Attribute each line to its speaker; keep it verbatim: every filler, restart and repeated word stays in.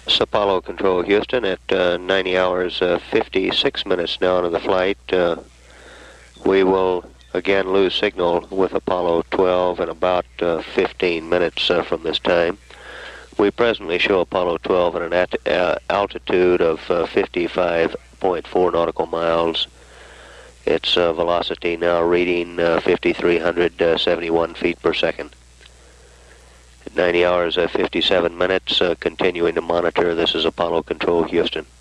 Speaker 1: It's Apollo Control Houston at uh, ninety hours uh, fifty-six minutes now into the flight. Uh, we will again lose signal with Apollo twelve in about uh, fifteen minutes uh, from this time. We presently show Apollo twelve at an at, uh, altitude of uh, fifty-five point four nautical miles. Its uh, velocity now reading uh, five thousand three hundred seventy-one feet per second. At ninety hours uh, fifty-seven minutes, uh, continuing to monitor. This is Apollo Control Houston.